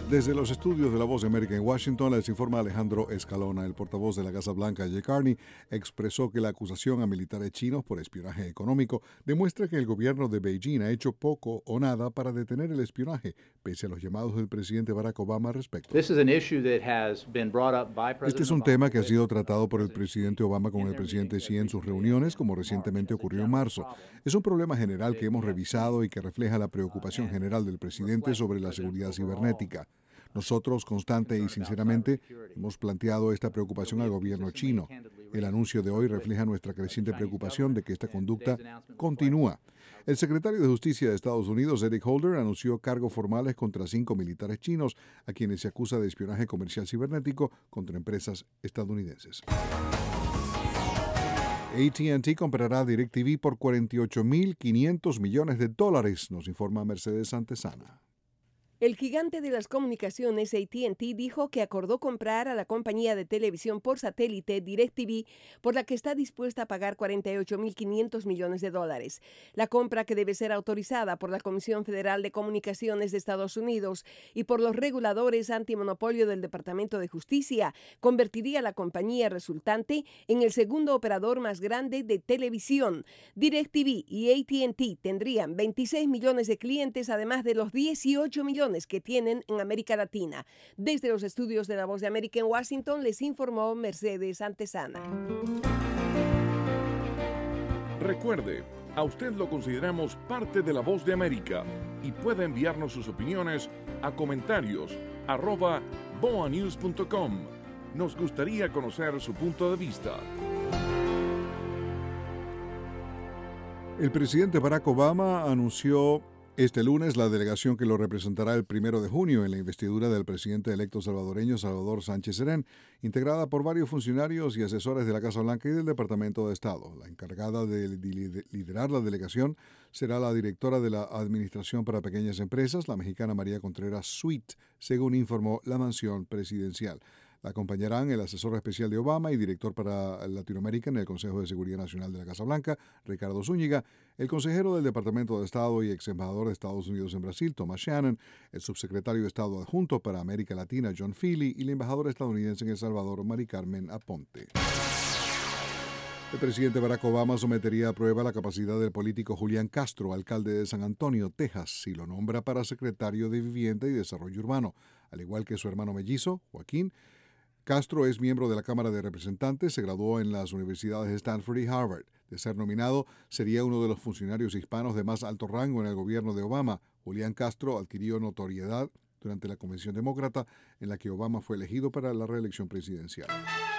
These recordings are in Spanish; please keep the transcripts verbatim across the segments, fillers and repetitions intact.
Desde los estudios de La Voz de América en Washington les informa Alejandro Escalona. El portavoz de la Casa Blanca, Jay Carney, expresó que la acusación a militares chinos por espionaje económico demuestra que el gobierno de Beijing ha hecho poco o nada para detener el espionaje, pese a los llamados del presidente Barack Obama al respecto. Este es un tema que ha sido tratado por el presidente Obama con el presidente Xi en sus reuniones, como recientemente ocurrió en marzo. Es un problema general que hemos revisado y que refleja la preocupación general del presidente sobre la seguridad cibernética. Nosotros, constante y sinceramente, hemos planteado esta preocupación al gobierno chino. El anuncio de hoy refleja nuestra creciente preocupación de que esta conducta continúa. El secretario de Justicia de Estados Unidos, Eric Holder, anunció cargos formales contra cinco militares chinos, a quienes se acusa de espionaje comercial cibernético contra empresas estadounidenses. A T and T comprará DirecTV por cuarenta y ocho mil quinientos millones de dólares, nos informa Mercedes Antesana. El gigante de las comunicaciones A T and T dijo que acordó comprar a la compañía de televisión por satélite DirecTV, por la que está dispuesta a pagar cuarenta y ocho mil quinientos millones de dólares. La compra, que debe ser autorizada por la Comisión Federal de Comunicaciones de Estados Unidos y por los reguladores antimonopolio del Departamento de Justicia, convertiría a la compañía resultante en el segundo operador más grande de televisión. DirecTV y A T and T tendrían veintiséis millones de clientes, además de los dieciocho millones que tienen en América Latina. Desde los estudios de La Voz de América en Washington les informó Mercedes Antesana. Recuerde, a usted lo consideramos parte de La Voz de América y puede enviarnos sus opiniones a comentarios arroba boa news punto com. Nos gustaría conocer su punto de vista. El presidente Barack Obama anunció este lunes la delegación que lo representará el primero de junio en la investidura del presidente electo salvadoreño Salvador Sánchez Serén, integrada por varios funcionarios y asesores de la Casa Blanca y del Departamento de Estado. La encargada de liderar la delegación será la directora de la Administración para Pequeñas Empresas, la mexicana María Contreras Sweet, según informó la mansión presidencial. La acompañarán el asesor especial de Obama y director para Latinoamérica en el Consejo de Seguridad Nacional de la Casa Blanca, Ricardo Zúñiga, el consejero del Departamento de Estado y ex embajador de Estados Unidos en Brasil, Thomas Shannon, el subsecretario de Estado adjunto para América Latina, John Feely, y la embajadora estadounidense en El Salvador, Mari Carmen Aponte. El presidente Barack Obama sometería a prueba la capacidad del político Julián Castro, alcalde de San Antonio, Texas, si lo nombra para secretario de Vivienda y Desarrollo Urbano, al igual que su hermano mellizo, Joaquín. Castro es miembro de la Cámara de Representantes, se graduó en las universidades de Stanford y Harvard. De ser nominado, sería uno de los funcionarios hispanos de más alto rango en el gobierno de Obama. Julián Castro adquirió notoriedad durante la Convención Demócrata, en la que Obama fue elegido para la reelección presidencial.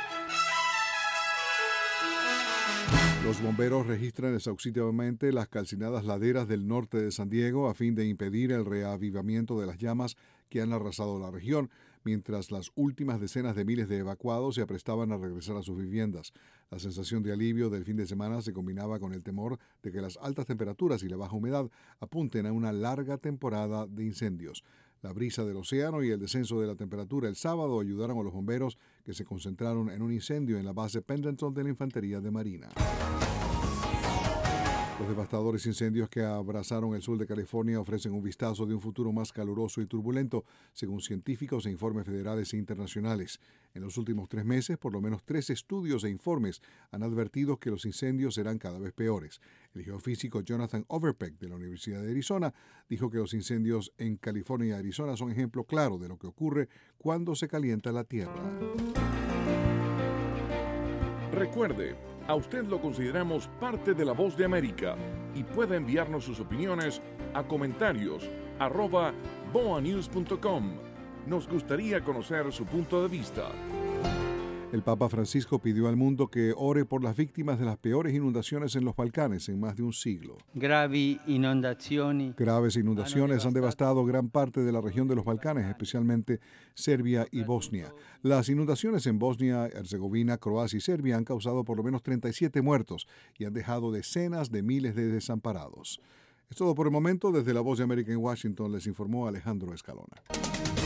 Los bomberos registran exhaustivamente las calcinadas laderas del norte de San Diego a fin de impedir el reavivamiento de las llamas que han arrasado la región, mientras las últimas decenas de miles de evacuados se aprestaban a regresar a sus viviendas. La sensación de alivio del fin de semana se combinaba con el temor de que las altas temperaturas y la baja humedad apunten a una larga temporada de incendios. La brisa del océano y el descenso de la temperatura el sábado ayudaron a los bomberos, que se concentraron en un incendio en la base Pendleton de la Infantería de Marina. Los devastadores incendios que abrasaron el sur de California ofrecen un vistazo de un futuro más caluroso y turbulento, según científicos e informes federales e internacionales. En los últimos tres meses, por lo menos tres estudios e informes han advertido que los incendios serán cada vez peores. El geofísico Jonathan Overpeck, de la Universidad de Arizona, dijo que los incendios en California y Arizona son ejemplo claro de lo que ocurre cuando se calienta la tierra. Recuerde, a usted lo consideramos parte de La Voz de América y puede enviarnos sus opiniones a comentarios arroba boa news punto com. Nos gustaría conocer su punto de vista. El Papa Francisco pidió al mundo que ore por las víctimas de las peores inundaciones en los Balcanes en más de un siglo. Gravi inundazioni. Graves inundaciones han devastado gran parte de la región de los Balcanes, especialmente Serbia y Bosnia. Las inundaciones en Bosnia, Herzegovina, Croacia y Serbia han causado por lo menos treinta y siete muertos y han dejado decenas de miles de desamparados. Es todo por el momento. Desde La Voz de América en Washington les informó Alejandro Escalona.